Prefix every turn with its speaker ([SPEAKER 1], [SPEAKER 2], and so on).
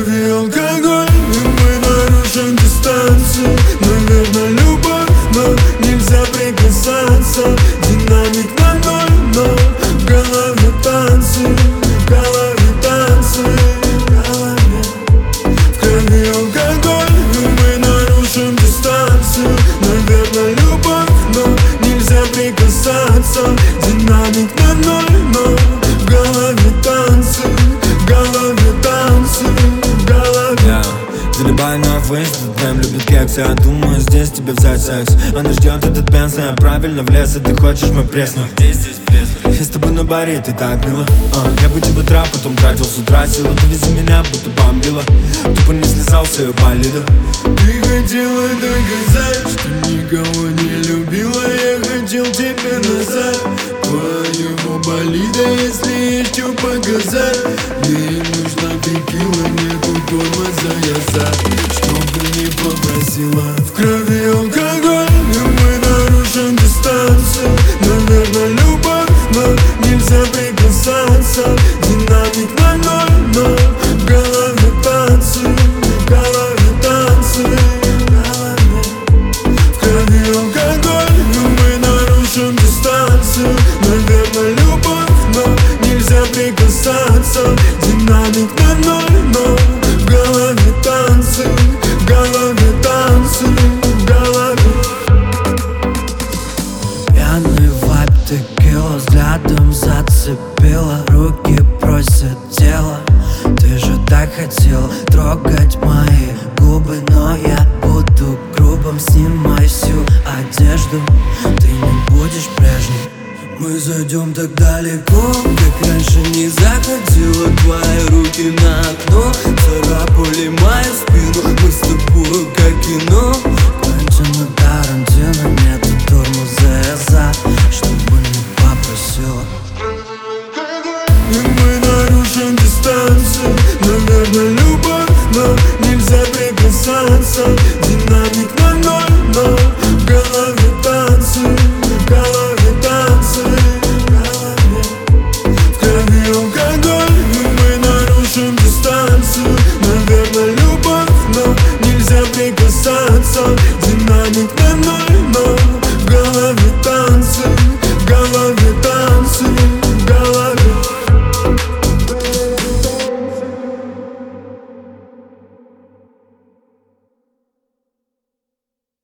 [SPEAKER 1] крови алкоголь, и мы нарушим дистанцию. Наверное, любовь, но нельзя прикасаться. Динамик на ноль, но в голове танцы, в голове танцы, в голове. В крови алкоголь, и мы нарушим дистанцию. Наверное, любовь, но нельзя прикасаться. Динамик на ноль, но в голове танцы, в голове танцы, в голове.
[SPEAKER 2] Залибай на фейс, этот прям любит кекс. Я думаю, здесь тебе взять секс. Она ждет этот бенз, я правильно влез, и ты хочешь мой пресс. Но где здесь пресс? Я с тобой на баре, ты так мило. Я бы тебе трап, потом тратил с утра силу. Ты вези меня, будто бомбила. Тупо не слезал с ее болида.
[SPEAKER 1] Ты хотела доказать, что никого не любила. Я хотел тебе назад твоего болида, если есть что показать. Мне нужна текила, нету тормоза, я за, чтобы не попросила. В крови алкоголь, и мы нарушим дистанцию. Наверное, любовь, но нельзя прикасаться. Динамик на ноль, но в голове танцы, в голове танцы, в голове. В крови алкоголь, и мы нарушим дистанцию. Наверное, любовь, но нельзя прикасаться. Динамик на ноль, но в голове танцы, в голове танцы, в голове.
[SPEAKER 3] Пьяный вайб, текила, взглядом зацепила. Руки просят тело. Ты же так хотел трогать мои губы, но я буду грубым. Снимай всю одежду, ты не будешь прежней. Мы зайдем так далеко, как раньше не заходила. Твои руки на окно царапали мою спину. Мы с тобой как кино Квентина Тарантино. Нету тормоза, я за, чтобы не попросила.
[SPEAKER 1] И мы нарушим дистанцию. Наверное, любовь, но нельзя прикасаться.